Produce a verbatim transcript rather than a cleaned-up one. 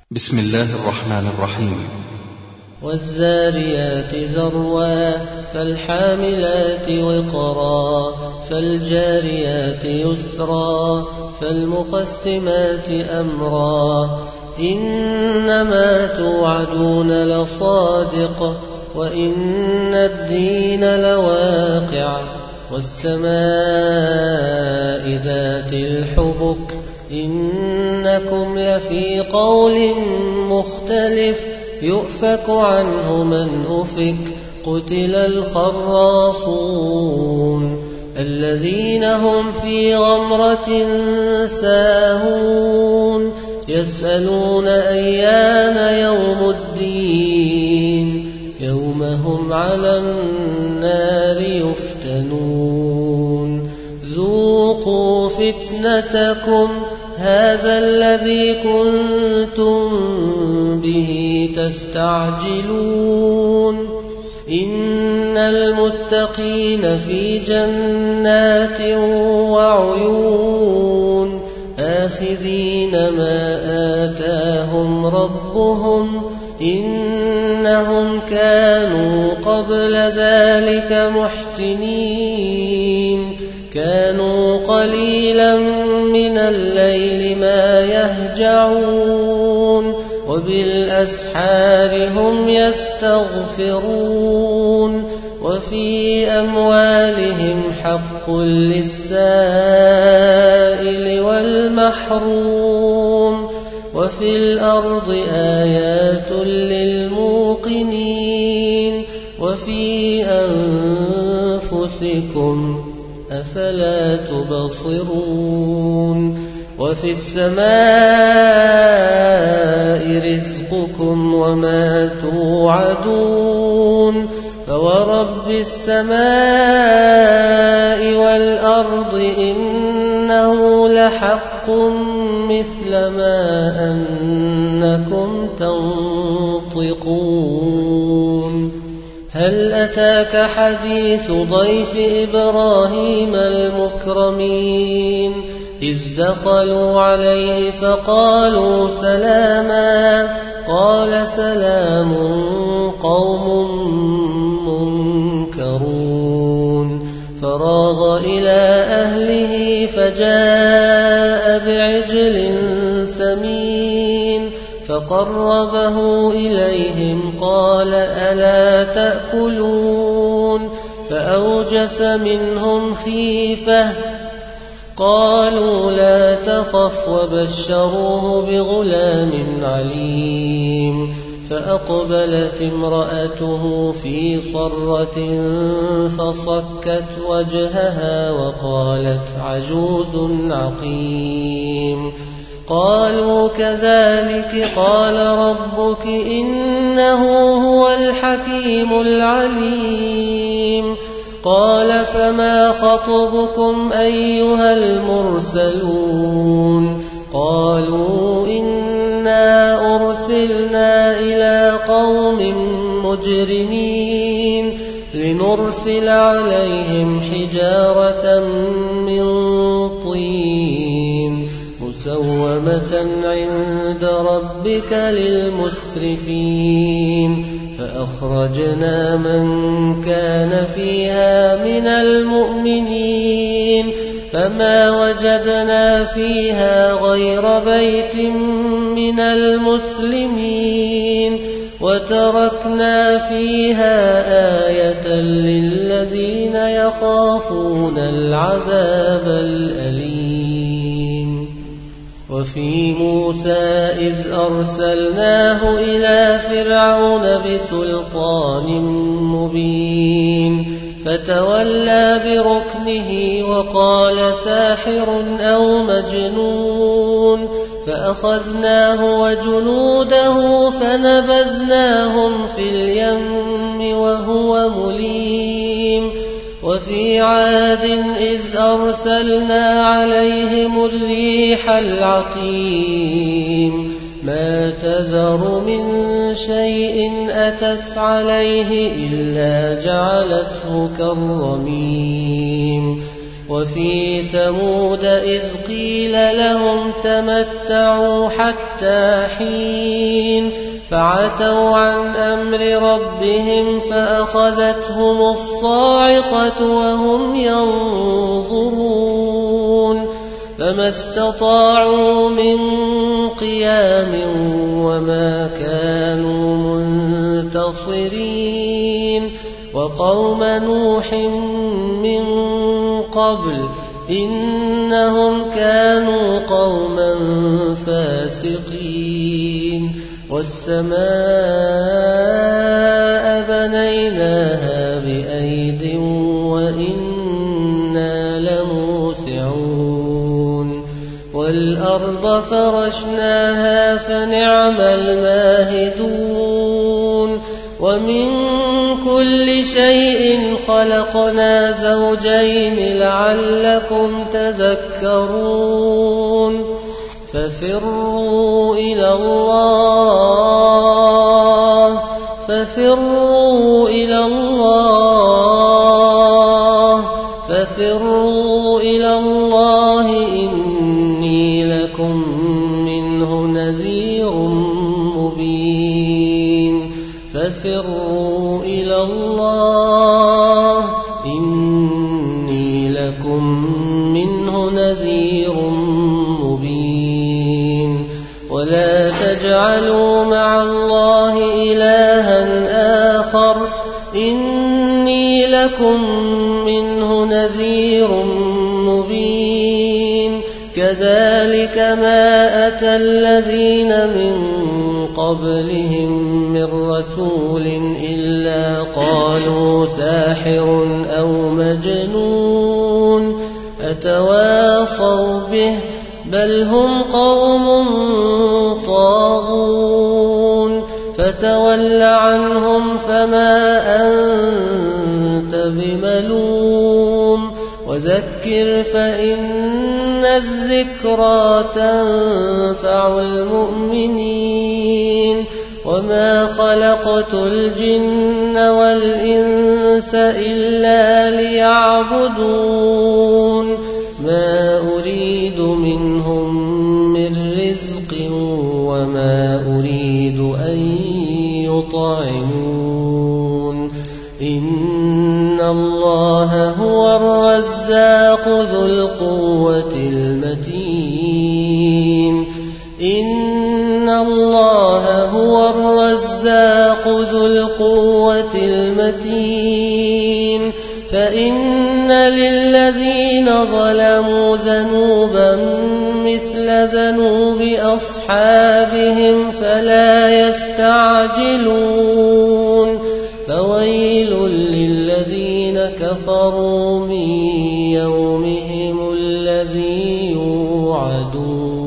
بسم الله الرحمن الرحيم. والذاريات ذروا فالحاملات وقرا فالجاريات يسرا فالمقسمات أمرا إنما توعدون لصادق وإن الدين لواقع والسماء ذات الحبك إنكم لفي قول مختلف يؤفك عنه من أفك قتل الخراصون الذين هم في غمرة ساهون يسألون أيان يوم الدين يوم هم على النار يفتنون ذوقوا فتنتكم هذا الذي كنتم به تستعجلون إن المتقين في جنات وعيون آخذين ما آتاهم ربهم إنهم كانوا قبل ذلك محسنين كانوا قليلا من الليل ما يهجعون وبالأسحار هم يستغفرون وفي أموالهم حق للسائل والمحروم وفي الأرض آيات للموقنين وفي أنفسكم أفلا تبصرون وفي السماء رزقكم وما توعدون فورب السماء والأرض إنه لحق مثل ما أنكم تنطقون هل أتاك حديث ضيف إبراهيم المكرمين إذ دخلوا عليه فقالوا سلاما قال سلام قوم منكرون فراغ إلى أهله فجاء بعجل سمين فقربه إليهم قال ألا تأكلون فأوجس منهم خيفة قالوا لا تخف وبشروه بغلام عليم فأقبلت امرأته في صرة فصكت وجهها وقالت عجوز عقيم قالوا كذلك قال ربك إنه هو الحكيم العليم قال فما خطبكم أيها المرسلون قالوا إنا أرسلنا إلى قوم مجرمين لنرسل عليهم حجارة من طين مسومة عند ربك للمسرفين فأخرجنا من كان فيها من المؤمنين فما وجدنا فيها غير بيت من المسلمين وتركنا فيها آية للذين يخافون العذاب الأليم وفي موسى إذ أرسلناه إلى فرعون بسلطان مبين فتولى بركنه وقال ساحر أو مجنون فأخذناه وجنوده فنبذناهم في اليم وهو مليم وفي عاد إذ أرسلنا عليهم الريح العقيم ما تذر من شيء أتت عليه إلا جعلته كالرميم وفي ثمود إذ قيل لهم تمتعوا حتى حين فعتوا عن أمر ربهم فأخذتهم الصاعقة وهم ينظرون فما استطاعوا من قيام وما كانوا منتصرين وقوم نوح من قبل إنهم كانوا قوما فاسقين والسماء بنيناها بأيد وإنا لموسعون والأرض فرشناها فنعم الماهدون ومن كل شيء خلقنا زوجين لعلكم تذكرون ففروا إلى الله ففروا إلى الله ففروا إلى الله إني لكم منه نذير مبين ففروا إلى الله إني لكم منه نذير مبين ولا تجعلوا مع الله إلها آخر إني لكم منه نذير مبين كذلك ما أتى الذين من قبلهم من رسول إلا قالوا ساحر أو مجنون أتواصوا به بل هم قوم طاغون فتول عنهم فما أنت بملوم وذكر فإن الذكرى تنفع المؤمنين وما خلقت الجن والإنس إلا ليعبدون ما أريد منهم من رزق وما أريد أن يطعمون إن الله هو الرزاق ذو القوة المتين إن الله هو الرزاق ذو القوة المتين فإن للذين ظلموا ذنوبا مثل ذنوب أصحابهم فلا يستعجلون فويل للذين كفروا من يومهم الذي يوعدون